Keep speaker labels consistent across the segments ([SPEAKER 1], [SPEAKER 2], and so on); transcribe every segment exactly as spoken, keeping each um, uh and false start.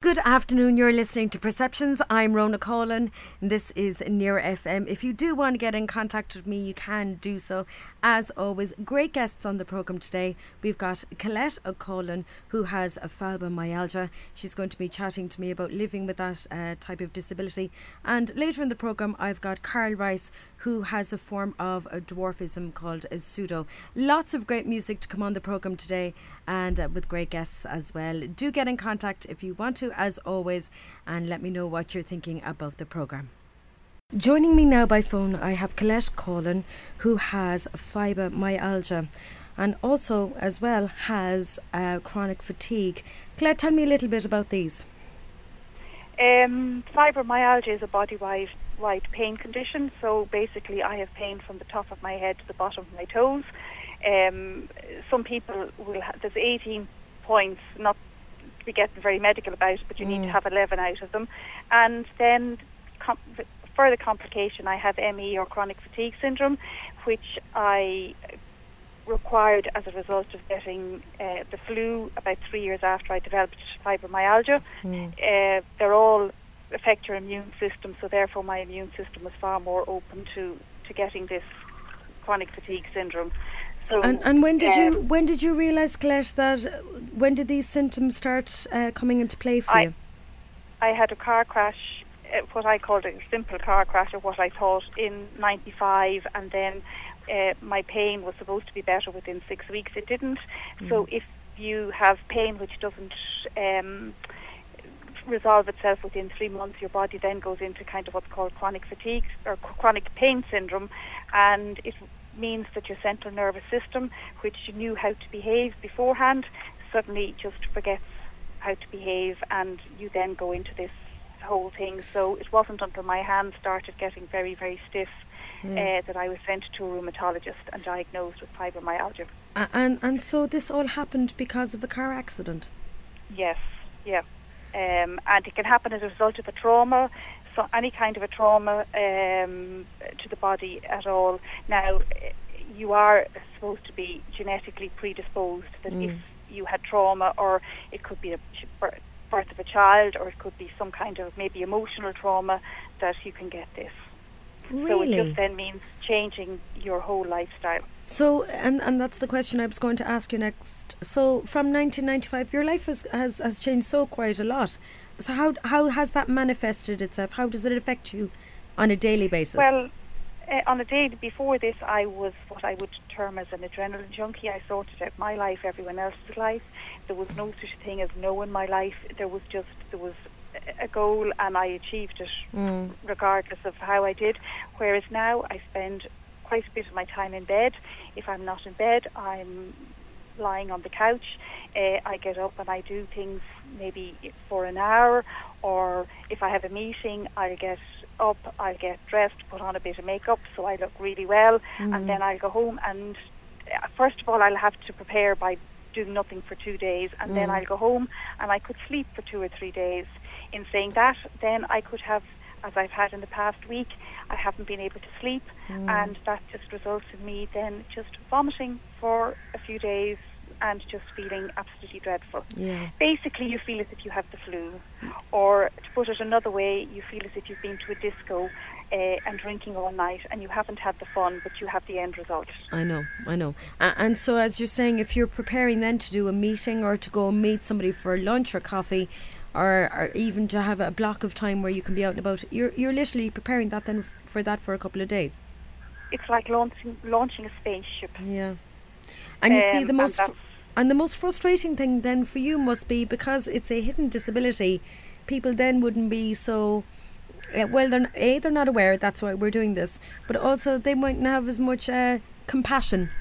[SPEAKER 1] Good afternoon, you're listening to Perceptions. I'm Rona Collin, and this is Near F M. If you do want to get in contact with me, you can do so. As always, great guests on the programme today. We've got Colette O'Cullen, who has a fibromyalgia. She's going to be chatting to me about living with that uh, type of disability. And later in the programme, I've got Carl Rice, who has a form of a dwarfism called a pseudo. Lots of great music to come on the programme today, and uh, with great guests as well. Do get in contact if you want to, as always, and let me know what you're thinking about the programme. Joining me now by phone, I have Colette O'Cullen, who has fibromyalgia and also as well has uh, chronic fatigue. Colette, tell me a little bit about these.
[SPEAKER 2] Um, fibromyalgia is a body-wide wide pain condition, so basically I have pain from the top of my head to the bottom of my toes. Um, some people will have, there's eighteen points, not to be getting very medical about it, but you mm. need to have eleven out of them. And then com- further complication, I have M E or chronic fatigue syndrome, which I required as a result of getting uh, the flu about three years after I developed fibromyalgia. Mm. Uh, they're all affect your immune system, so therefore my immune system was far more open to, to getting this chronic fatigue syndrome. So,
[SPEAKER 1] and and when did
[SPEAKER 2] um,
[SPEAKER 1] you when did you realise, Colette, that uh, when did these symptoms start uh, coming into play for
[SPEAKER 2] I,
[SPEAKER 1] you?
[SPEAKER 2] I had a car crash, uh, what I called a simple car crash, or what I thought, in ninety-five, and then uh, my pain was supposed to be better within six weeks. It didn't. Mm. So if you have pain which doesn't um, resolve itself within three months, your body then goes into kind of what's called chronic fatigue or chronic pain syndrome, and it means that your central nervous system, which you knew how to behave beforehand, suddenly just forgets how to behave, and you then go into this whole thing. So it wasn't until my hands started getting very, very stiff mm. uh, that I was sent to a rheumatologist and diagnosed with fibromyalgia.
[SPEAKER 1] Uh, and and so this all happened because of a car accident?
[SPEAKER 2] Yes, yeah. Um, and it can happen as a result of a trauma, so any kind of a trauma um, to the body at all. Now, you are supposed to be genetically predisposed that mm. if you had trauma, or it could be a birth of a child, or it could be some kind of maybe emotional trauma, that you can get this.
[SPEAKER 1] Really?
[SPEAKER 2] So it just then means changing your whole lifestyle.
[SPEAKER 1] So, and, and that's the question I was going to ask you next. So, from nineteen ninety-five, your life has, has, has changed so quite a lot. So, how how has that manifested itself? How does it affect you on a daily basis?
[SPEAKER 2] Well, uh, on a day before this, I was what I would term as an adrenaline junkie. I sorted out my life, everyone else's life. There was no such thing as no in my life. There was just, there was a goal, and I achieved it mm. regardless of how I did. Whereas now I spend quite a bit of my time in bed. If I'm not in bed, I'm lying on the couch. Uh, I get up and I do things maybe for an hour, or if I have a meeting, I'll get up, I'll get dressed, put on a bit of makeup so I look really well, mm. and then I'll go home, and uh, first of all I'll have to prepare by doing nothing for two days, and mm. then I'll go home and I could sleep for two or three days. In saying that, then I could have, as I've had in the past week, I haven't been able to sleep, mm. and that just results in me then just vomiting for a few days and just feeling absolutely dreadful.
[SPEAKER 1] Yeah.
[SPEAKER 2] Basically, you feel as if you have the flu, or to put it another way, you feel as if you've been to a disco uh, and drinking all night, and you haven't had the fun, but you have the end result.
[SPEAKER 1] I know, I know. Uh, and so, as you're saying, if you're preparing then to do a meeting or to go meet somebody for lunch or coffee, or, or even to have a block of time where you can be out and about, you're you're literally preparing that then f- for that for a couple of days.
[SPEAKER 2] It's like launching launching a spaceship.
[SPEAKER 1] Yeah. And you um, see, the most
[SPEAKER 2] and,
[SPEAKER 1] fr- and the most frustrating thing then for you must be, because it's a hidden disability, people then wouldn't be so uh, well. They're a they're not aware. That's why we're doing this, but also they mightn't have as much uh, compassion.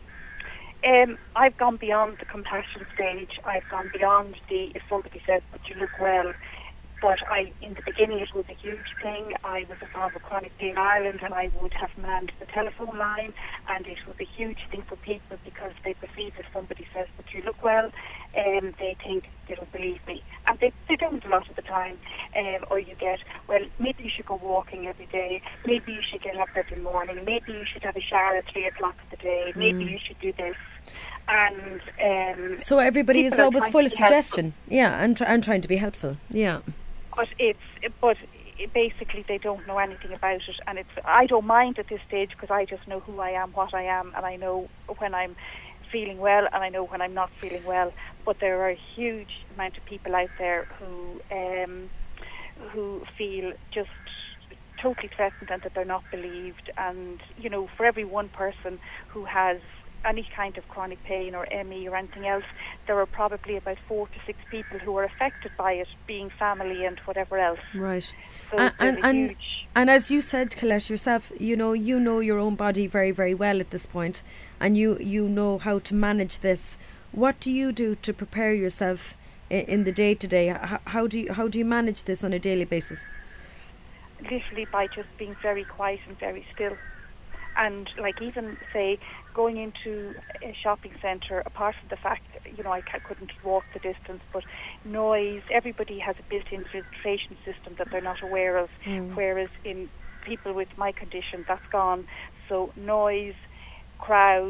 [SPEAKER 2] Um, I've gone beyond the compassion stage. I've gone beyond the, if somebody says, but you look well, but But I, in the beginning, it was a huge thing. I was a former chronic pain Ireland, and I would have manned the telephone line, and it was a huge thing for people because they perceive if somebody says that you look well, um, they think they don't believe me, and they, they don't a lot of the time. Um, or you get, well, maybe you should go walking every day, maybe you should get up every morning, maybe you should have a shower at three o'clock of the day, maybe mm. you should do this. And um,
[SPEAKER 1] so everybody is always full of suggestion, yeah, and, tr- and trying to be helpful, yeah.
[SPEAKER 2] But it's but basically they don't know anything about it, and it's I don't mind at this stage because I just know who I am, what I am, and I know when I'm feeling well and I know when I'm not feeling well. But there are a huge amount of people out there who um, who feel just totally threatened and that they're not believed. And you know, for every one person who has any kind of chronic pain or M E or anything else, there are probably about four to six people who are affected by it, being family and whatever else.
[SPEAKER 1] Right.
[SPEAKER 2] So
[SPEAKER 1] and and, and,
[SPEAKER 2] huge
[SPEAKER 1] and as you said, Colette, yourself, you know, you know your own body very, very well at this point, and you, you know how to manage this. What do you do to prepare yourself in, in the day to day? How, how do you how do you manage this on a daily basis?
[SPEAKER 2] Literally by just being very quiet and very still. And like even say going into a shopping centre, apart from the fact that, you know, I c- couldn't walk the distance, but noise, everybody has a built-in filtration system that they're not aware of, mm. whereas in people with my condition, that's gone. So noise, crowds,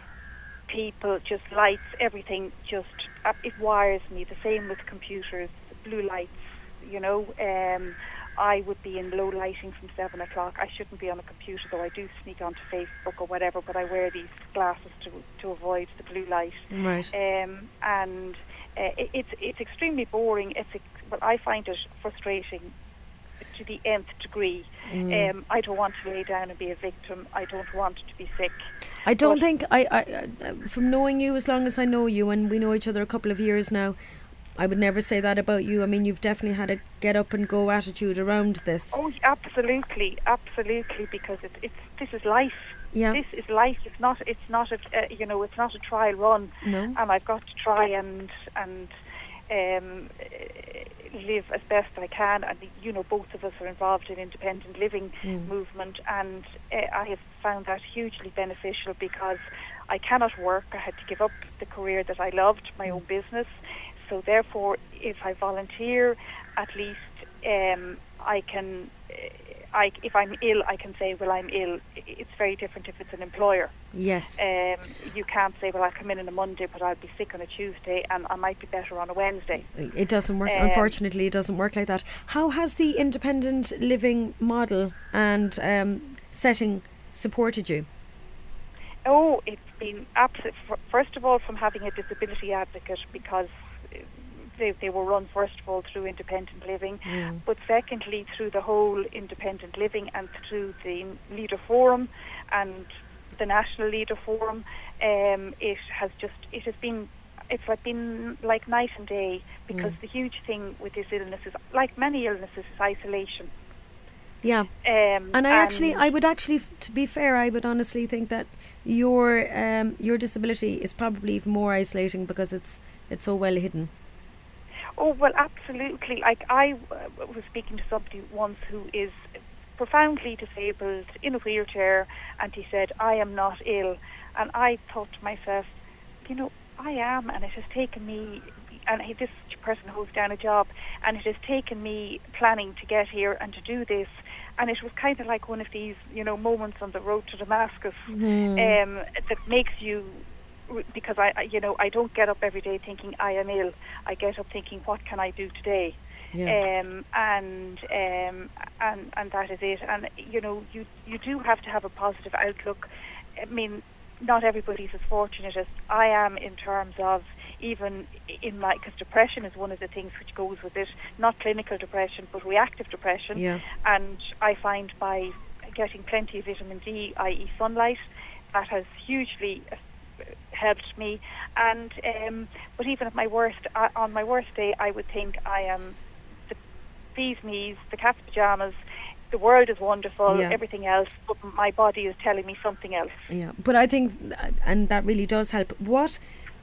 [SPEAKER 2] people, just lights, everything just, uh, it wires me. The same with computers, blue lights, you know, um, I would be in low lighting from seven o'clock. I shouldn't be on a computer, though I do sneak onto Facebook or whatever, but I wear these glasses to to avoid the blue light.
[SPEAKER 1] Right.
[SPEAKER 2] Um, and uh, it, it's it's extremely boring. It's ex- but I find it frustrating to the nth degree. Mm. Um, I don't want to lay down and be a victim. I don't want to be sick.
[SPEAKER 1] I don't but think, I, I, from knowing you as long as I know you, and we know each other a couple of years now, I would never say that about you. I mean, you've definitely had a get up and go attitude around this.
[SPEAKER 2] Oh, absolutely, absolutely, because it's it's this is life.
[SPEAKER 1] Yeah.
[SPEAKER 2] This is life. It's not. It's not a. Uh, you know, it's not a trial run.
[SPEAKER 1] No.
[SPEAKER 2] And I've got to try and and um, live as best I can. And you know, both of us are involved in independent living mm. movement, and uh, I have found that hugely beneficial because I cannot work. I had to give up the career that I loved, my mm. own business. So therefore, if I volunteer, at least um, I can, I, if I'm ill, I can say, well, I'm ill. It's very different if it's an employer.
[SPEAKER 1] Yes.
[SPEAKER 2] Um, you can't say, well, I'll come in on a Monday, but I'll be sick on a Tuesday, and I might be better on a Wednesday.
[SPEAKER 1] It doesn't work.
[SPEAKER 2] Um,
[SPEAKER 1] Unfortunately, it doesn't work like that. How has the independent living model and um, setting supported you?
[SPEAKER 2] Oh, it's been absolute. First of all, from having a disability advocate, because They, they were run first of all through independent living, mm. but secondly through the whole independent living and through the Leader Forum and the National Leader Forum. Um, it has just it has been it's like been like night and day, because mm. the huge thing with this illness is, like many illnesses, is isolation.
[SPEAKER 1] Yeah,
[SPEAKER 2] um,
[SPEAKER 1] and I and actually, I would actually, to be fair, I would honestly think that your um, your disability is probably even more isolating because it's it's so well hidden.
[SPEAKER 2] Oh, well, absolutely. Like, I uh, was speaking to somebody once who is profoundly disabled in a wheelchair, and he said, I am not ill. And I thought to myself, you know, I am, and it has taken me, and he, this person holds down a job, and it has taken me planning to get here and to do this. And it was kind of like one of these, you know, moments on the road to Damascus mm. um, that makes you, because I, you know, I don't get up every day thinking I am ill. I get up thinking, what can I do today? Yeah. Um, and um, and and that is it. And you know, you you do have to have a positive outlook. I mean, not everybody's as fortunate as I am in terms of, even in my, because depression is one of the things which goes with it. Not clinical depression, but reactive depression.
[SPEAKER 1] Yeah.
[SPEAKER 2] And I find by getting plenty of vitamin D, that is sunlight, that has hugely helped me. And um, but even at my worst, uh, on my worst day, I would think I am the bee's knees, the cat's pajamas. The world is wonderful, yeah. everything else, but my body is telling me something else.
[SPEAKER 1] Yeah, but I think, and that really does help. What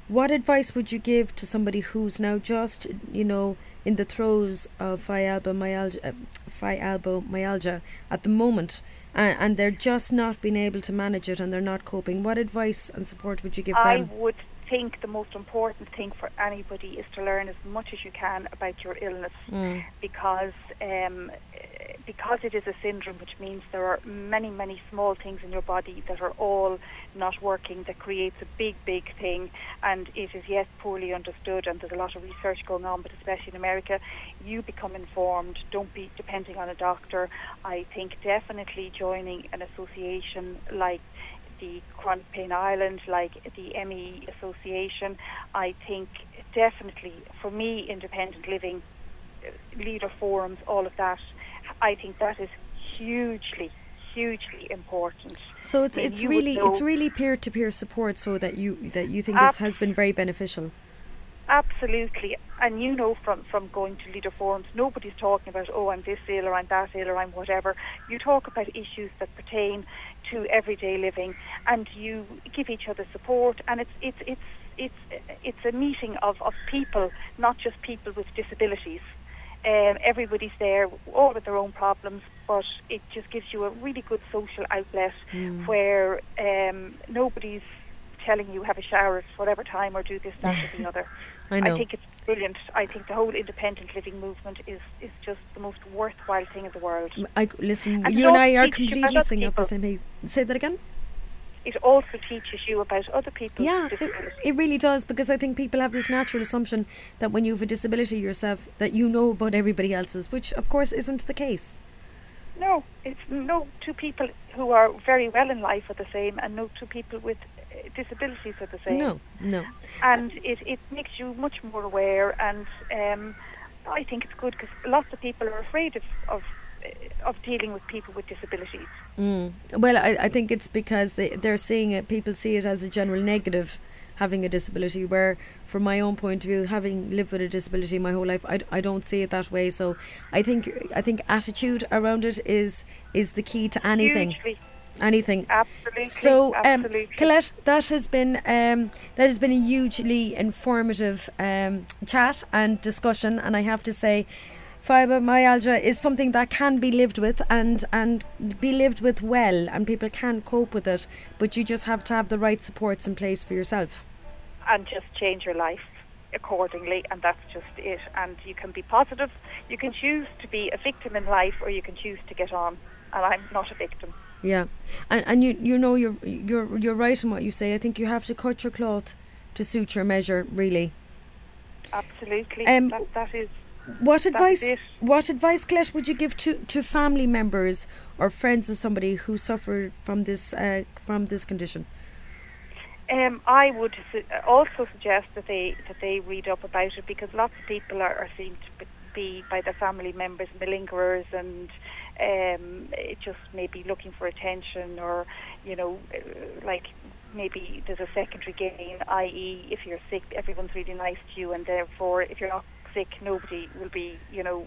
[SPEAKER 1] what advice would you give to somebody who's now just, you know, in the throes of fibromyalgia, uh, fibromyalgia at the moment, and, and they're just not being able to manage it and they're not coping? What advice and support would you give
[SPEAKER 2] I
[SPEAKER 1] them?
[SPEAKER 2] would think the most important thing for anybody is to learn as much as you can about your illness,
[SPEAKER 1] Mm.
[SPEAKER 2] because um, because it is a syndrome, which means there are many, many small things in your body that are all not working, that creates a big, big thing, and it is yet poorly understood, and there's a lot of research going on, but especially in America, you become informed. Don't be depending on a doctor. I think definitely joining an association like the Chronic Pain Ireland, like the M E Association. I think definitely, for me, independent living, leader forums, all of that, I think that is hugely, hugely important.
[SPEAKER 1] So it's
[SPEAKER 2] I mean,
[SPEAKER 1] it's
[SPEAKER 2] you would
[SPEAKER 1] really
[SPEAKER 2] know-
[SPEAKER 1] it's really peer to peer support, so that you that you think this has been very beneficial.
[SPEAKER 2] Absolutely. And you know, from, from going to leader forums, nobody's talking about, oh, I'm this ill or I'm that ill or I'm whatever. You talk about issues that pertain to everyday living, and you give each other support, and it's it's it's it's it's a meeting of, of people, not just people with disabilities. Um, everybody's there, all with their own problems, but it just gives you a really good social outlet
[SPEAKER 1] Mm.
[SPEAKER 2] where um, nobody's telling you have a shower at whatever time or do this, that or the other.
[SPEAKER 1] I know.
[SPEAKER 2] I think it's brilliant. I think the whole independent living movement is, is just the most worthwhile thing in the world.
[SPEAKER 1] I listen.
[SPEAKER 2] And
[SPEAKER 1] you and
[SPEAKER 2] it
[SPEAKER 1] I are
[SPEAKER 2] also teaches you
[SPEAKER 1] completely
[SPEAKER 2] about
[SPEAKER 1] singing off the
[SPEAKER 2] people.
[SPEAKER 1] same page. Say that again.
[SPEAKER 2] It also teaches you about other people's
[SPEAKER 1] Yeah, it,
[SPEAKER 2] disabilities.
[SPEAKER 1] it really does, because I think people have this natural assumption that when you have a disability yourself, that you know about everybody else's, which of course isn't the case.
[SPEAKER 2] No, it's no two people who are very well in life are the same, and no two people with uh, disabilities are the same.
[SPEAKER 1] No, no.
[SPEAKER 2] And it, it makes you much more aware, and um, I think it's good because lots of people are afraid of of, uh, of dealing with people with disabilities.
[SPEAKER 1] Mm. Well, I, I think it's because they, they're seeing it, people see it as a general negative, having a disability, where from my own point of view, having lived with a disability my whole life, I, I don't see it that way. So I think I think attitude around it is is the key to anything.
[SPEAKER 2] Hugely.
[SPEAKER 1] Anything.
[SPEAKER 2] Absolutely.
[SPEAKER 1] So, um,
[SPEAKER 2] absolutely.
[SPEAKER 1] Colette, that has been um, that has been a hugely informative um, chat and discussion, and I have to say, fibromyalgia is something that can be lived with and and be lived with well, and people can cope with it, but you just have to have the right supports in place for yourself.
[SPEAKER 2] And just change your life accordingly, and that's just it. And you can be positive. You can choose to be a victim in life, or you can choose to get on. And I'm not a victim.
[SPEAKER 1] Yeah, and and you you know you're you're you're right in what you say. I think you have to cut your cloth to suit your measure, really.
[SPEAKER 2] Absolutely.
[SPEAKER 1] Um,
[SPEAKER 2] that, that is.
[SPEAKER 1] What advice?
[SPEAKER 2] it.
[SPEAKER 1] What advice, Colette, would you give to, to family members or friends of somebody who suffered from this uh, from this condition?
[SPEAKER 2] Um, I would su- also suggest that they that they read up about it, because lots of people are, are seen to be by their family members malingerers, and um, it just maybe looking for attention, or you know, uh, like maybe there's a secondary gain, that is, if you're sick, everyone's really nice to you, and therefore if you're not sick, nobody will be, you know,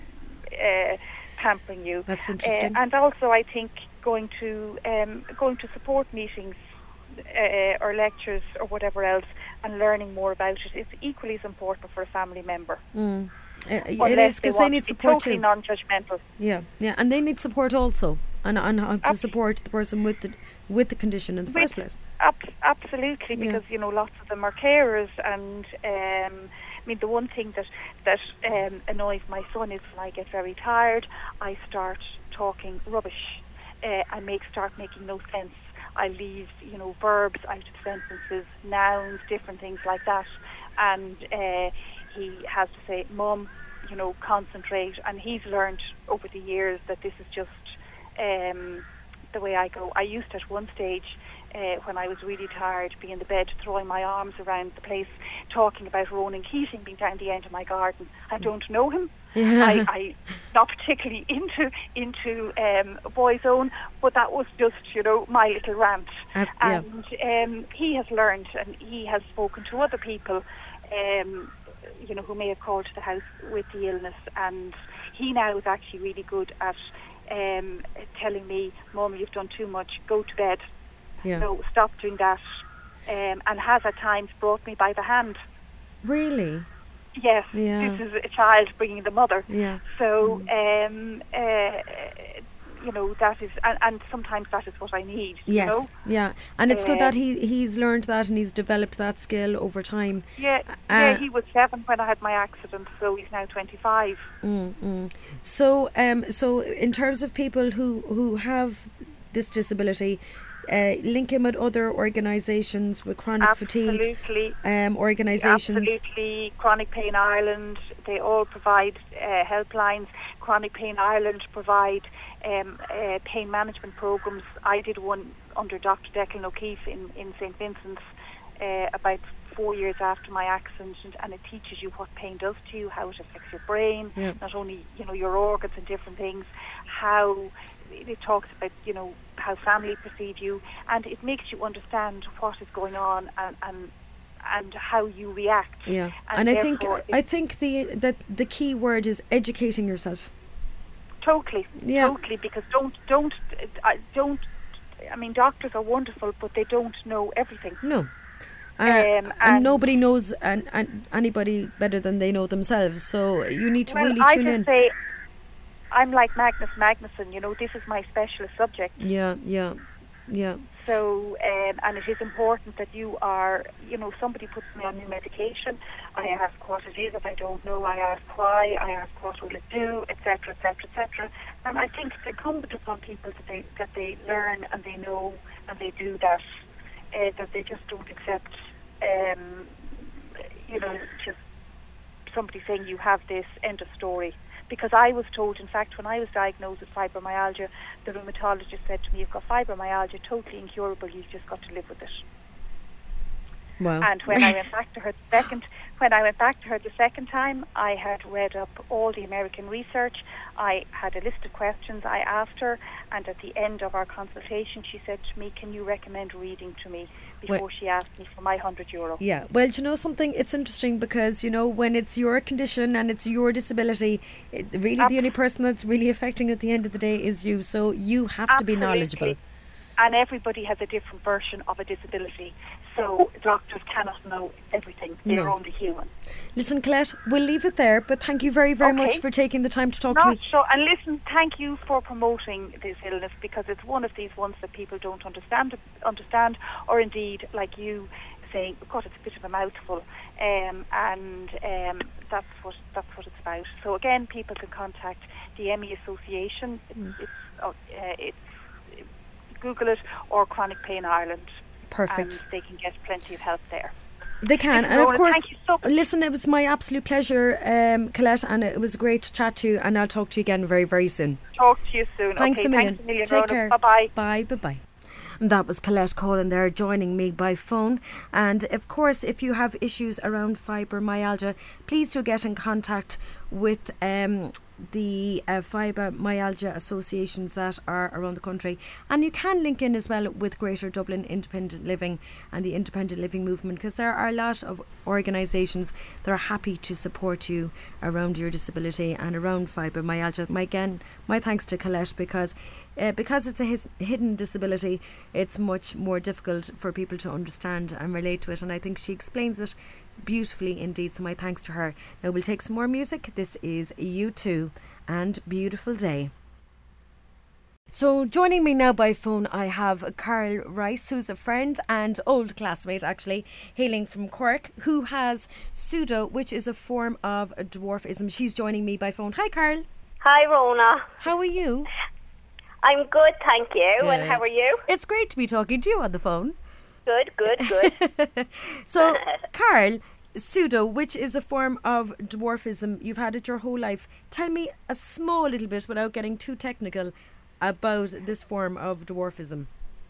[SPEAKER 2] uh, pampering you.
[SPEAKER 1] That's interesting.
[SPEAKER 2] Uh, and also, I think going to um, going to support meetings uh, or lectures or whatever else, and learning more about it is equally as important for a family member.
[SPEAKER 1] Mm. Uh, it
[SPEAKER 2] Unless
[SPEAKER 1] is, because
[SPEAKER 2] they
[SPEAKER 1] they
[SPEAKER 2] want
[SPEAKER 1] need
[SPEAKER 2] to be
[SPEAKER 1] support
[SPEAKER 2] totally
[SPEAKER 1] too.
[SPEAKER 2] non-judgmental.
[SPEAKER 1] Yeah, yeah, and they need support also, and and how to
[SPEAKER 2] Abs-
[SPEAKER 1] support the person with the with the condition in the
[SPEAKER 2] With-
[SPEAKER 1] first place.
[SPEAKER 2] Ab- absolutely,
[SPEAKER 1] Yeah.
[SPEAKER 2] because you know lots of them are carers, and um, I mean the one thing that that um, annoys my son is when I get very tired, I start talking rubbish. Uh, I make start making no sense. I leave you know verbs out of sentences, nouns, different things like that, and uh, he has to say, "Mum, you know, concentrate." And he's learned over the years that this is just um, the way I go. I used to at one stage, uh, when I was really tired, be in the bed throwing my arms around the place, talking about Ronan Keating being down the end of my garden. I don't know him.
[SPEAKER 1] Yeah.
[SPEAKER 2] I, I not particularly into into um, Boyzone, but that was just you know my little rant.
[SPEAKER 1] Uh, yeah.
[SPEAKER 2] And um, he has learned, and he has spoken to other people, um, you know, who may have called to the house with the illness, and he now is actually really good at um, telling me, "Mum, you've done too much. Go to bed.
[SPEAKER 1] Yeah.
[SPEAKER 2] No, stop doing that." um, and has at times brought me by the hand.
[SPEAKER 1] Really?
[SPEAKER 2] Yes,
[SPEAKER 1] Yeah.
[SPEAKER 2] this is a child bringing the mother.
[SPEAKER 1] Yeah.
[SPEAKER 2] So,
[SPEAKER 1] Mm.
[SPEAKER 2] um, uh, you know, that is, and, and sometimes that is what I need.
[SPEAKER 1] Yes,
[SPEAKER 2] you know?
[SPEAKER 1] yeah, and it's
[SPEAKER 2] um,
[SPEAKER 1] good that he he's learned that and he's developed that skill over time.
[SPEAKER 2] Yeah,
[SPEAKER 1] uh,
[SPEAKER 2] yeah. He was seven when I had my accident, so he's now twenty-five.
[SPEAKER 1] Mm, mm. So, um, so in terms of people who who have this disability, uh, link him with other organisations with chronic
[SPEAKER 2] Absolutely.
[SPEAKER 1] fatigue. Um, organisations.
[SPEAKER 2] Absolutely. Chronic Pain Ireland. They all provide uh, helplines. Chronic Pain Ireland provide um, uh, pain management programs. I did one under Doctor Declan O'Keefe in in Saint Vincent's uh, about four years after my accident, and, and it teaches you what pain does to you, how it affects your brain,
[SPEAKER 1] Yeah.
[SPEAKER 2] not only, you know, your organs and different things, how it talks about, you know, how family perceive you, and it makes you understand what is going on and and, and how you react.
[SPEAKER 1] Yeah,
[SPEAKER 2] and,
[SPEAKER 1] and I think
[SPEAKER 2] therefore
[SPEAKER 1] I
[SPEAKER 2] it-
[SPEAKER 1] think the that the key word is educating yourself.
[SPEAKER 2] Totally,
[SPEAKER 1] Yeah.
[SPEAKER 2] totally, because don't don't uh, don't. I mean, doctors are wonderful, but they don't know everything.
[SPEAKER 1] No. Uh,
[SPEAKER 2] Um,
[SPEAKER 1] and,
[SPEAKER 2] and-
[SPEAKER 1] nobody knows an, an, anybody better than they know themselves. So you need to
[SPEAKER 2] Well,
[SPEAKER 1] really
[SPEAKER 2] I
[SPEAKER 1] tune
[SPEAKER 2] just
[SPEAKER 1] in.
[SPEAKER 2] say, I'm like Magnus Magnusson. You know, this is my specialist subject.
[SPEAKER 1] Yeah, yeah, yeah.
[SPEAKER 2] So, um, and it is important that you are, you know, somebody puts me on new medication. I ask what it is. If I don't know, I ask why. I ask what will it do, et cetera, et cetera, et cetera. And I think it's incumbent upon people that they that they learn and they know and they do that. Uh, that they just don't accept, um, you know, just somebody saying you have this, end of story. Because I was told, in fact, when I was diagnosed with fibromyalgia, the rheumatologist said to me, you've got fibromyalgia, totally incurable, you've just got to live with it.
[SPEAKER 1] Wow.
[SPEAKER 2] And when I went back to her the second, when I went back to her the second time, I had read up all the American research. I had a list of questions I asked her, and at the end of our consultation, she said to me, "Can you recommend reading to me?" Before
[SPEAKER 1] Well-
[SPEAKER 2] she asked me for my hundred euro.
[SPEAKER 1] Yeah, well, do you know something? It's interesting because, you know, when it's your condition and it's your disability, it, really the only person that's really affecting at the end of the day is you. So you have to be knowledgeable.
[SPEAKER 2] Absolutely. And everybody has a different version of a disability. So doctors cannot know everything. They're
[SPEAKER 1] No.
[SPEAKER 2] only human.
[SPEAKER 1] Listen, Colette, we'll leave it there, but thank you very, very much
[SPEAKER 2] Okay.
[SPEAKER 1] for taking the time to talk to
[SPEAKER 2] Not
[SPEAKER 1] me.
[SPEAKER 2] so. And listen, thank you for promoting this illness, because it's one of these ones that people don't understand, understand, or indeed, like you saying, God, it's a bit of a mouthful, um, and um, that's what that's what it's about. So again, people can contact the M E Association. It's,
[SPEAKER 1] Mm.
[SPEAKER 2] it's, uh, it's Google it, or Chronic Pain Ireland.
[SPEAKER 1] Perfect.
[SPEAKER 2] And they can get plenty of help there.
[SPEAKER 1] They can,
[SPEAKER 2] Listen,
[SPEAKER 1] and of
[SPEAKER 2] Ronan,
[SPEAKER 1] course,
[SPEAKER 2] thank you so much.
[SPEAKER 1] listen, it was my absolute pleasure, um, Colette, and it was great to chat to you, and I'll talk to you again very, very soon.
[SPEAKER 2] Talk to you soon.
[SPEAKER 1] Thanks
[SPEAKER 2] okay,
[SPEAKER 1] a million.
[SPEAKER 2] Thanks a million,
[SPEAKER 1] Take
[SPEAKER 2] Ronan.
[SPEAKER 1] care.
[SPEAKER 2] Bye-bye.
[SPEAKER 1] Bye, bye-bye. And that was Colette Collin there joining me by phone. And of course, if you have issues around fibromyalgia, please do get in contact with um, the uh, fibromyalgia associations that are around the country. And you can link in as well with Greater Dublin Independent Living and the Independent Living Movement, because there are a lot of organisations that are happy to support you around your disability and around fibromyalgia. My, again, my thanks to Colette, because Uh, because it's a his, hidden disability, it's much more difficult for people to understand and relate to it, and I think she explains it beautifully indeed, so my thanks to her. Now we'll take some more music. This is U two and Beautiful Day. So joining me now by phone, I have Carl Rice, who's a friend and old classmate actually, hailing from Cork, who has pseudo, which is a form of dwarfism. She's joining me by phone. Hi Carl.
[SPEAKER 3] Hi, Rona.
[SPEAKER 1] How are you?
[SPEAKER 3] I'm good, thank you. And
[SPEAKER 1] Good.
[SPEAKER 3] how are you?
[SPEAKER 1] It's great to be talking to you on the phone.
[SPEAKER 3] Good, good, good.
[SPEAKER 1] So, Carl, pseudo, which is a form of dwarfism, you've had it your whole life. Tell me a small little bit, without getting too technical, about this form of dwarfism.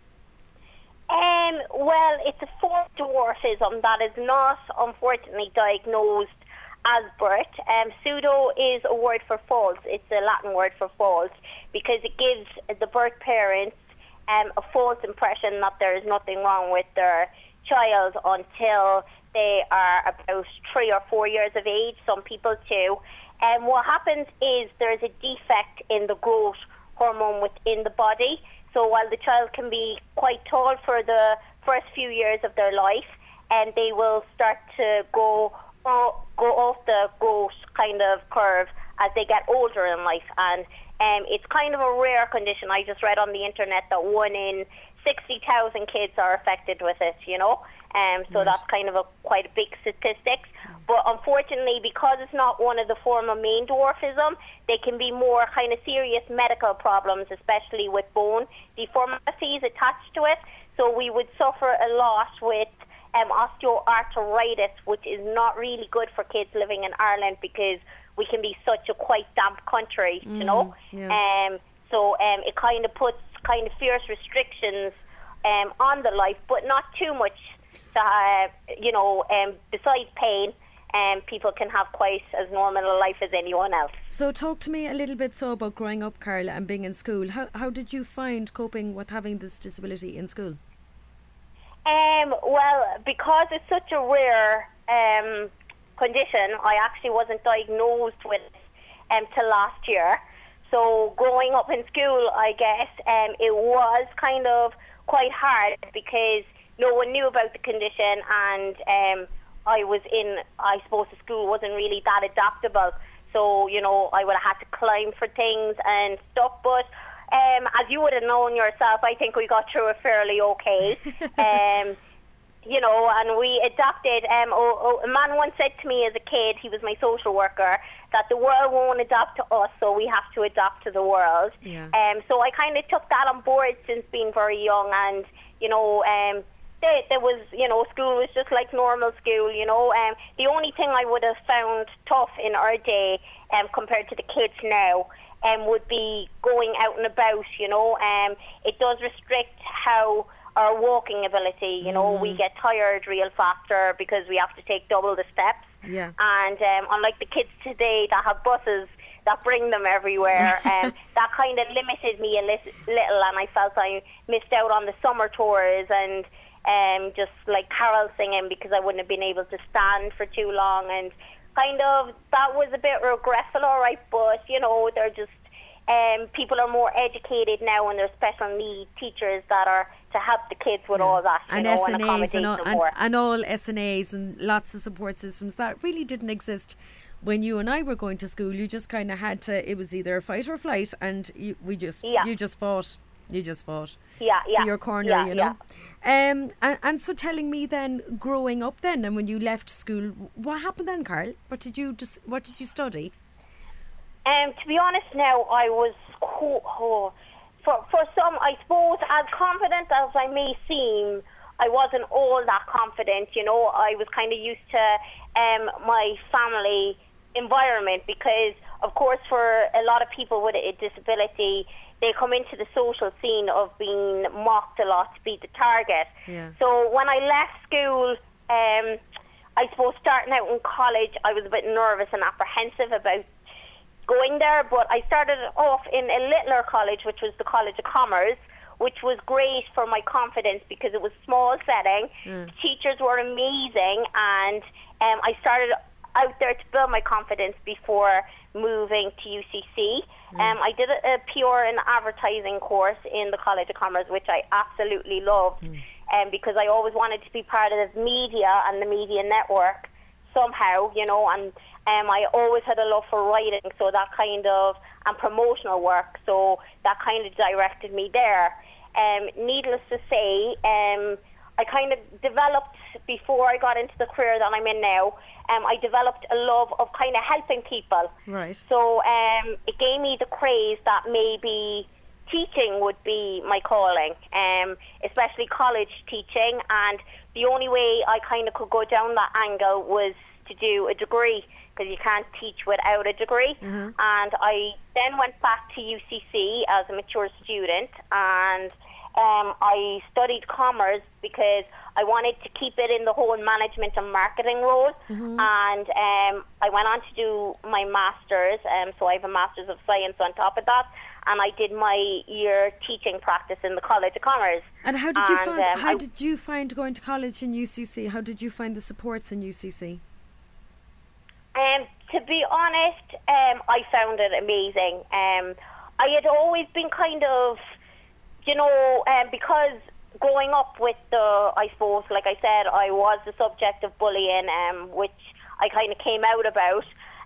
[SPEAKER 3] um, well, it's a form of dwarfism that is not, unfortunately, diagnosed as birth. Um, pseudo is a word for false. It's a Latin word for false, because it gives the birth parents um, a false impression that there is nothing wrong with their child until they are about three or four years of age, some people two. And what happens is there is a defect in the growth hormone within the body. So while the child can be quite tall for the first few years of their life, and they will start to go uh, go off the growth kind of curve as they get older in life. And um, it's kind of a rare condition. I just read on the internet that one in sixty thousand kids are affected with it, you know. Um, so
[SPEAKER 1] right.
[SPEAKER 3] that's kind of a quite a big statistics. But unfortunately, because it's not one of the form of main dwarfism, they can be more kind of serious medical problems, especially with bone deformities attached to it. So we would suffer a lot with um, osteoarthritis, which is not really good for kids living in Ireland because we can be such a quite damp country,
[SPEAKER 1] mm,
[SPEAKER 3] you know.
[SPEAKER 1] Yeah.
[SPEAKER 3] Um, so um, it kind of puts kind of fierce restrictions um, on the life, but not too much. To, uh, you know, um, besides pain, um, people can have quite as normal a life as anyone else.
[SPEAKER 1] So talk to me a little bit so about growing up, Carla, and being in school. How how did you find coping with having this disability in school?
[SPEAKER 3] Um, well, because it's such a rare um, condition, I actually wasn't diagnosed with it um, till last year. So growing up in school, I guess, um, it was kind of quite hard because no one knew about the condition, and um, I was in, I suppose the school wasn't really that adaptable. So, you know, I would have had to climb for things and stuff. But um, as you would have known yourself, I think we got through it fairly okay. um, you know, and we adapted. Um, oh, oh, a man once said to me as a kid, he was my social worker, that the world won't adapt to us, so we have to adapt to the world.
[SPEAKER 1] Yeah.
[SPEAKER 3] Um, so I kind of took that on board since being very young, and, you know, um, there, there was, you know, school was just like normal school, you know. Um, the only thing I would have found tough in our day um, compared to the kids now um, would be going out and about, you know. Um, it does restrict how our walking ability, you know, mm. we get tired real faster because we have to take double the steps.
[SPEAKER 1] Yeah.
[SPEAKER 3] And um, unlike the kids today that have buses that bring them everywhere, um, that kind of limited me a li- little, and I felt I missed out on the summer tours and um, just like carol singing because I wouldn't have been able to stand for too long, and kind of that was a bit regretful, all right, but you know, they're just um, people are more educated now, and there's special need teachers that are to help the kids with
[SPEAKER 1] yeah.
[SPEAKER 3] all that, you
[SPEAKER 1] and
[SPEAKER 3] know,
[SPEAKER 1] S N As
[SPEAKER 3] and accommodate
[SPEAKER 1] and all,
[SPEAKER 3] them
[SPEAKER 1] and,
[SPEAKER 3] more.
[SPEAKER 1] and all S N As and lots of support systems that really didn't exist when you and I were going to school. You just kind of had to, it was either fight or flight, and you, we just
[SPEAKER 3] yeah.
[SPEAKER 1] you just fought you just fought
[SPEAKER 3] yeah, yeah.
[SPEAKER 1] for your corner,
[SPEAKER 3] yeah,
[SPEAKER 1] you know.
[SPEAKER 3] yeah.
[SPEAKER 1] um and, and so telling me then, growing up then, and when you left school, what happened then, Carl? What did you just what did you study?
[SPEAKER 3] Um, to be honest now, I was, oh, oh, for, for some, I suppose, as confident as I may seem, I wasn't all that confident, you know. I was kind of used to um, my family environment because, of course, for a lot of people with a disability, they come into the social scene of being mocked a lot to be the target.
[SPEAKER 1] Yeah.
[SPEAKER 3] So when I left school, um, I suppose starting out in college, I was a bit nervous and apprehensive about going there, but I started off in a littler college, which was the College of Commerce, which was great for my confidence because it was a small setting. Mm. The teachers were amazing, and um, I started out there to build my confidence before moving to U C C. Mm. Um, I did a, a P R and advertising course in the College of Commerce, which I absolutely loved, mm. um, because I always wanted to be part of the media and the media network somehow, you know, and um, I always had a love for writing, so that kind of, and promotional work, so that kind of directed me there. Um, needless to say, um, I kind of developed, before I got into the career that I'm in now, um, I developed a love of kind of helping people.
[SPEAKER 1] Right.
[SPEAKER 3] So um, it gave me the craze that maybe teaching would be my calling, um, especially college teaching, and the only way I kind of could go down that angle was to do a degree, because you can't teach without a degree. Mm-hmm. And I then went back to U C C as a mature student, and um, I studied commerce because I wanted to keep it in the whole management and marketing role. Mm-hmm. And um, I went on to do my master's, um, so I have a master's of science on top of that, and I did my year teaching practice in the College of Commerce.
[SPEAKER 1] And how did you
[SPEAKER 3] and,
[SPEAKER 1] find
[SPEAKER 3] um,
[SPEAKER 1] how
[SPEAKER 3] I,
[SPEAKER 1] did you find going to college in U C C? How did you find the supports in U C C?
[SPEAKER 3] Um, to be honest, um, I found it amazing. Um, I had always been kind of you know, um, because growing up with the, I suppose, like I said, I was the subject of bullying, um, which I kind of came out about.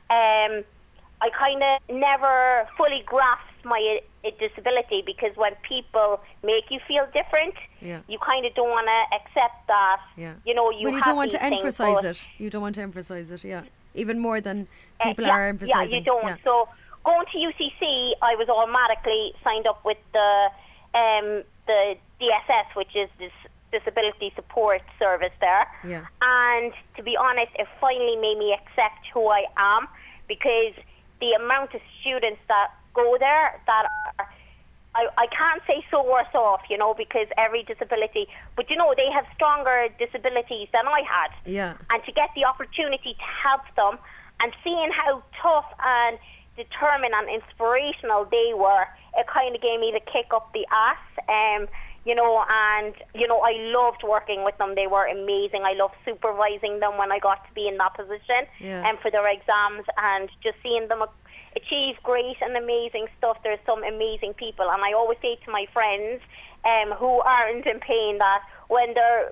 [SPEAKER 3] Um, I kind of never fully grasped my uh, disability, because when people make you feel different,
[SPEAKER 1] yeah.
[SPEAKER 3] you kind of don't want to accept that.
[SPEAKER 1] Yeah.
[SPEAKER 3] You know, you
[SPEAKER 1] But you
[SPEAKER 3] have
[SPEAKER 1] don't want
[SPEAKER 3] these
[SPEAKER 1] to
[SPEAKER 3] things,
[SPEAKER 1] emphasize
[SPEAKER 3] but,
[SPEAKER 1] it. You don't want to emphasize it, yeah. Even more than
[SPEAKER 3] uh,
[SPEAKER 1] people
[SPEAKER 3] yeah,
[SPEAKER 1] are emphasizing.
[SPEAKER 3] Yeah, you don't.
[SPEAKER 1] Yeah.
[SPEAKER 3] So going to U C C, I was automatically signed up with the um, the D S S, which is this disability support service there.
[SPEAKER 1] Yeah.
[SPEAKER 3] And to be honest, it finally made me accept who I am, because the amount of students that go there that are, I, I can't say so worse off, you know, because every disability, but you know, they have stronger disabilities than I had.
[SPEAKER 1] Yeah.
[SPEAKER 3] And to get the opportunity to help them, and seeing how tough and determined and inspirational they were, it kind of gave me the kick up the ass. Um, you know, and, you know, I loved working with them. They were amazing. I loved supervising them when I got to be in that position,
[SPEAKER 1] yeah.
[SPEAKER 3] and for their exams, and just seeing them achieve great and amazing stuff. There's some amazing people, and I always say to my friends um, who aren't in pain that when they're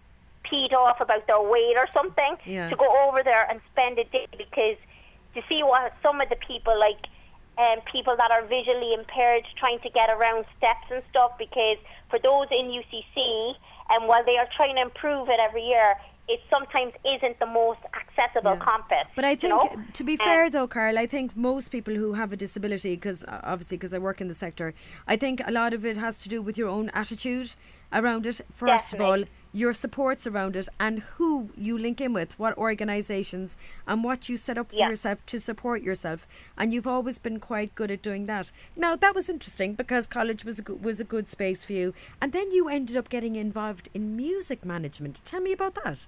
[SPEAKER 3] peed off about their weight or something,
[SPEAKER 1] yeah.
[SPEAKER 3] to go over there and spend a day, because to see what some of the people, like um, people that are visually impaired, trying to get around steps and stuff, because for those in U C C, and while they are trying to improve it every year, it sometimes isn't the most accessible
[SPEAKER 1] yeah.
[SPEAKER 3] campus.
[SPEAKER 1] But I think,
[SPEAKER 3] you know?
[SPEAKER 1] to be fair um, though, Carl, I think most people who have a disability, because uh, obviously because I work in the sector, I think a lot of it has to do with your own attitude around it. First
[SPEAKER 3] definitely.
[SPEAKER 1] of all, your supports around it, and who you link in with, what organisations, and what you set up for
[SPEAKER 3] yeah.
[SPEAKER 1] yourself to support yourself. And you've always been quite good at doing that. Now, that was interesting, because college was a good, was a good space for you. And then you ended up getting involved in music management. Tell me about that.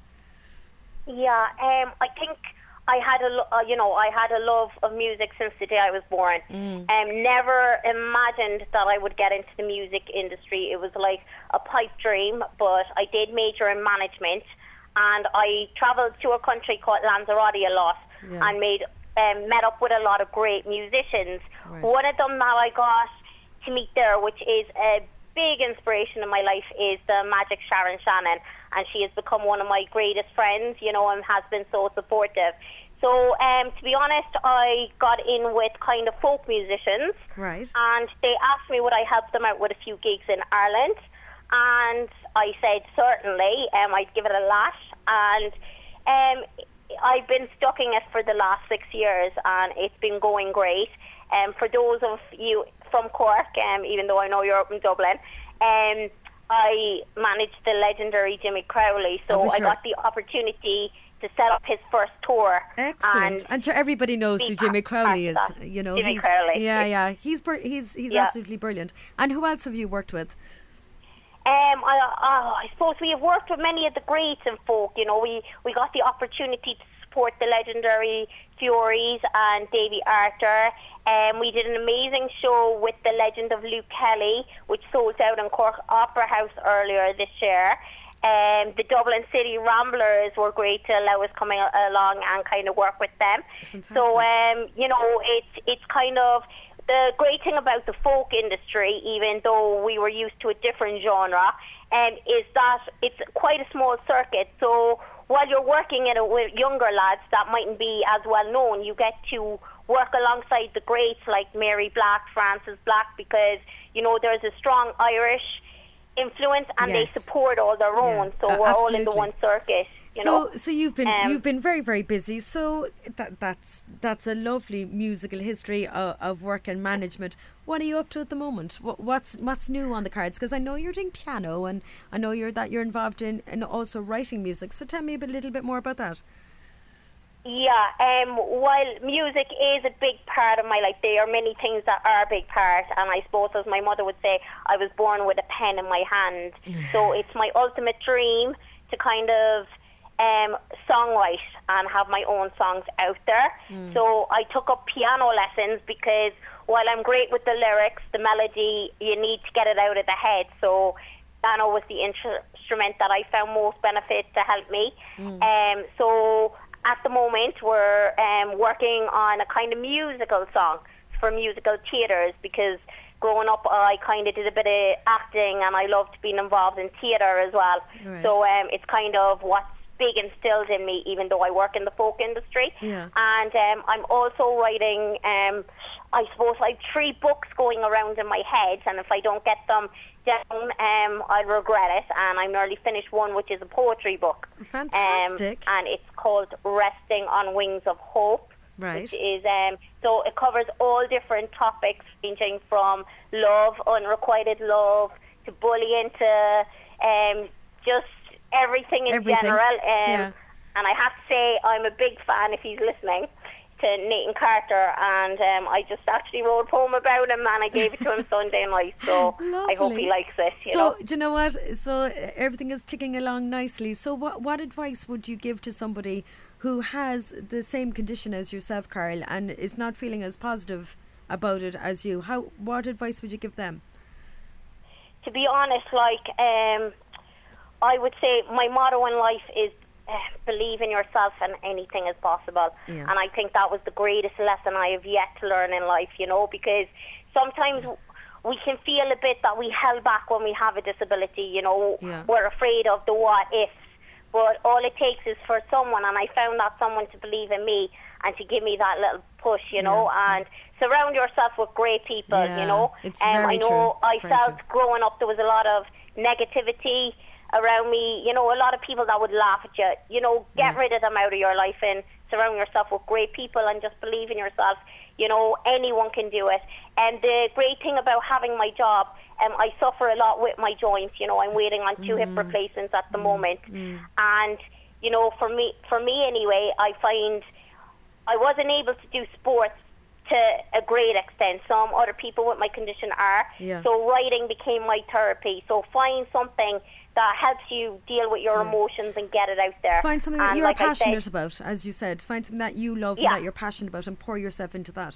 [SPEAKER 3] Yeah, um, I think I had a, lo- uh, you know, I had a love of music since the day I was born.
[SPEAKER 1] Mm.
[SPEAKER 3] Um, never imagined that I would get into the music industry. It was like a pipe dream, but I did major in management, and I travelled to a country called Lanzarote a lot,
[SPEAKER 1] yeah.
[SPEAKER 3] and made um, met up with a lot of great musicians.
[SPEAKER 1] Right.
[SPEAKER 3] One of them that I got to meet there, which is a big inspiration in my life, is the Magic Sharon Shannon, and she has become one of my greatest friends, you know, and has been so supportive. So, um, to be honest, I got in with kind of folk musicians,
[SPEAKER 1] right?
[SPEAKER 3] And they asked me would I help them out with a few gigs in Ireland, and I said certainly. Um, I'd give it a lash, and um, I've been stuck in it for the last six years, and it's been going great. Um, for those of you from Cork, um, even though I know you're up in Dublin, um, I managed the legendary Jimmy Crowley, so
[SPEAKER 1] oh, sure.
[SPEAKER 3] I got the opportunity to set up his first tour.
[SPEAKER 1] Excellent, and, and sure, everybody knows who Jimmy Crowley is. You know,
[SPEAKER 3] Jimmy
[SPEAKER 1] he's,
[SPEAKER 3] Crowley.
[SPEAKER 1] Yeah, yeah, he's br- he's he's
[SPEAKER 3] yeah.
[SPEAKER 1] absolutely brilliant. And who else have you worked with?
[SPEAKER 3] Um, I, uh, I suppose we have worked with many of the greats in folk. You know, we we got the opportunity to support the legendary Furies and Davy Arthur. Um, we did an amazing show with the legend of Luke Kelly, which sold out in Cork Opera House earlier this year. Um, the Dublin City Ramblers were great to allow us coming along and kind of work with them.
[SPEAKER 1] Fantastic.
[SPEAKER 3] So, um, you know, it's it's kind of the great thing about the folk industry, even though we were used to a different genre, um, is that it's quite a small circuit. So while you're working in it with younger lads that mightn't be as well known, you get to work alongside the greats like Mary Black, Frances Black, because, you know, there's a strong Irish influence, and
[SPEAKER 1] yes.
[SPEAKER 3] they support all their own.
[SPEAKER 1] Yeah,
[SPEAKER 3] so
[SPEAKER 1] uh,
[SPEAKER 3] we're
[SPEAKER 1] absolutely.
[SPEAKER 3] all in the one circuit. You
[SPEAKER 1] so,
[SPEAKER 3] know?
[SPEAKER 1] so you've been
[SPEAKER 3] um,
[SPEAKER 1] you've been very very busy. So that that's that's a lovely musical history of, of work and management. What are you up to at the moment? What, what's what's new on the cards? Because I know you're doing piano, and I know you're that you're involved in and also writing music. So tell me a bit, little bit more about that.
[SPEAKER 3] Yeah, um, while music is a big part of my life, there are many things that are a big part, and I suppose, as my mother would say, I was born with a pen in my hand. So it's my ultimate dream to kind of um, songwrite and have my own songs out there. Mm. So I took up piano lessons, because while I'm great with the lyrics, the melody, you need to get it out of the head. So piano was the instrument that I found most benefit to help me. Mm. Um, so at the moment, we're um, working on a kind of musical song for musical theatres, because growing up, I kind of did a bit of acting, and I loved being involved in theatre as well.
[SPEAKER 1] Right.
[SPEAKER 3] So um, it's kind of what's big instilled in me, even though I work in the folk industry.
[SPEAKER 1] Yeah.
[SPEAKER 3] And um, I'm also writing, um, I suppose, like three books going around in my head, and if I don't get them down, um, I'll regret it. And I'm nearly finished one, which is a poetry book.
[SPEAKER 1] Fantastic.
[SPEAKER 3] Um, and it's called Resting on Wings of Hope.
[SPEAKER 1] Right.
[SPEAKER 3] Which is, um, so it covers all different topics, ranging from love, unrequited love, to bullying, to um, just everything in
[SPEAKER 1] Everything.
[SPEAKER 3] general. Um,
[SPEAKER 1] Yeah.
[SPEAKER 3] And I have to say, I'm a big fan, if he's listening, to Nathan Carter. And um, I just actually wrote a poem about him, and I gave it to him Sunday night. So I hope he
[SPEAKER 1] Lovely.
[SPEAKER 3] likes it. You
[SPEAKER 1] So,
[SPEAKER 3] know?
[SPEAKER 1] do you know what? So, uh, everything is ticking along nicely. So, what what advice would you give to somebody who has the same condition as yourself, Carl, and is not feeling as positive about it as you? How? What advice would you give them?
[SPEAKER 3] To be honest, like, um, I would say my motto in life is uh, believe in yourself, and anything is possible.
[SPEAKER 1] Yeah.
[SPEAKER 3] And I think that was the greatest lesson I have yet to learn in life, you know, because sometimes we can feel a bit that we held back when we have a disability, you know.
[SPEAKER 1] Yeah.
[SPEAKER 3] We're afraid of the what ifs. But all it takes is for someone, and I found that someone to believe in me and to give me that little push, you know,
[SPEAKER 1] Yeah.
[SPEAKER 3] and surround yourself with great people,
[SPEAKER 1] Yeah,
[SPEAKER 3] you know.
[SPEAKER 1] it's
[SPEAKER 3] Um,
[SPEAKER 1] very
[SPEAKER 3] I know
[SPEAKER 1] true.
[SPEAKER 3] I
[SPEAKER 1] Very
[SPEAKER 3] felt
[SPEAKER 1] true.
[SPEAKER 3] growing up there was a lot of negativity around me, you know, a lot of people that would laugh at you. You know, get
[SPEAKER 1] Yeah.
[SPEAKER 3] rid of them out of your life and surround yourself with great people and just believe in yourself. You know, anyone can do it. And the great thing about having my job, um, I suffer a lot with my joints. You know, I'm waiting on two hip replacements at the moment. And, you know, for me, for me anyway, I find I wasn't able to do sports to a great extent. Some other people with my condition are.
[SPEAKER 1] Yeah.
[SPEAKER 3] So writing became my therapy. So find something that helps you deal with your
[SPEAKER 1] Yeah.
[SPEAKER 3] emotions and get it out there.
[SPEAKER 1] Find something that
[SPEAKER 3] And
[SPEAKER 1] you're
[SPEAKER 3] like I said-
[SPEAKER 1] passionate about, as you said. Find something that you love
[SPEAKER 3] Yeah.
[SPEAKER 1] and that you're passionate about, and pour yourself into that.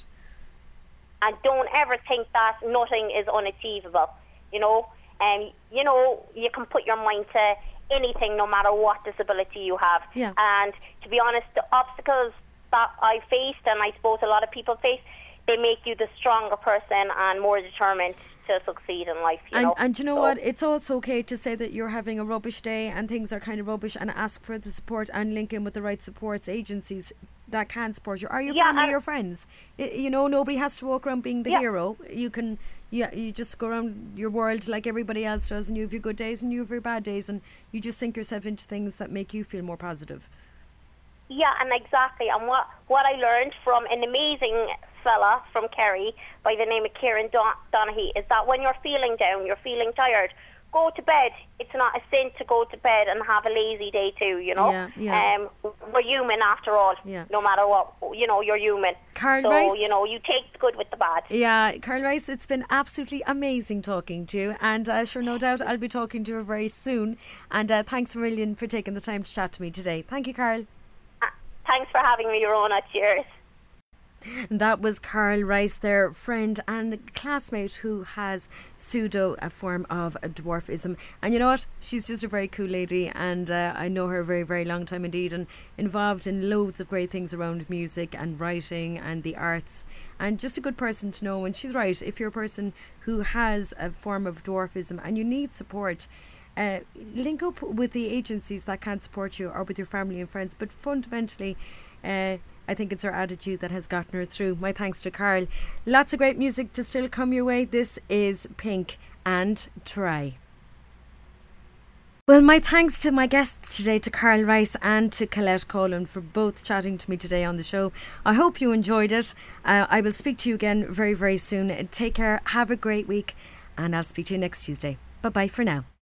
[SPEAKER 3] And don't ever think that nothing is unachievable. You know, and you know you can put your mind to anything, no matter what disability you have.
[SPEAKER 1] Yeah.
[SPEAKER 3] And to be honest, the obstacles that I faced, and I suppose a lot of people face, they make you the stronger person and more determined to succeed in life. You
[SPEAKER 1] And
[SPEAKER 3] know?
[SPEAKER 1] and you know
[SPEAKER 3] So-
[SPEAKER 1] what? It's also okay to say that you're having a rubbish day and things are kind of rubbish, and ask for the support and link in with the right supports agencies that can support you. Are your
[SPEAKER 3] Yeah,
[SPEAKER 1] family
[SPEAKER 3] and-
[SPEAKER 1] your friends? I, you know, nobody has to walk around being the
[SPEAKER 3] Yeah.
[SPEAKER 1] hero. You can, yeah, you just go around your world like everybody else does, and you have your good days and you have your bad days, and you just sink yourself into things that make you feel more positive.
[SPEAKER 3] Yeah, and exactly. And what, what I learned from an amazing fella from Kerry by the name of Kieran Don- Donaghy is that when you're feeling down, you're feeling tired, go to bed. It's not a sin to go to bed and have a lazy day too, you know.
[SPEAKER 1] Yeah, yeah.
[SPEAKER 3] Um, we're human after all.
[SPEAKER 1] Yeah.
[SPEAKER 3] No matter what, you know, you're human.
[SPEAKER 1] Carl
[SPEAKER 3] so,
[SPEAKER 1] Rice?
[SPEAKER 3] you know, you take the good with the bad.
[SPEAKER 1] Yeah, Carl Rice, it's been absolutely amazing talking to you, and uh, sure, no doubt I'll be talking to you very soon. And uh, thanks a million for taking the time to chat to me today. Thank you, Carl.
[SPEAKER 3] Uh, thanks for having me, Rona. Cheers.
[SPEAKER 1] And that was Carl Rice, their friend and classmate who has pseudo, a form of dwarfism. And you know what? She's just a very cool lady, and uh, I know her a very, very long time indeed, and involved in loads of great things around music and writing and the arts, and just a good person to know. And she's right, if you're a person who has a form of dwarfism and you need support, Uh, link up with the agencies that can support you, or with your family and friends. But fundamentally, uh, I think it's her attitude that has gotten her through. My thanks to Carl. Lots of great music to still come your way. This is Pink and Try. Well, my thanks to my guests today, to Carl Rice and to Colette Collin, for both chatting to me today on the show. I hope you enjoyed it. Uh, I will speak to you again very, very soon. Take care, have a great week, and I'll speak to you next Tuesday. Bye-bye for now.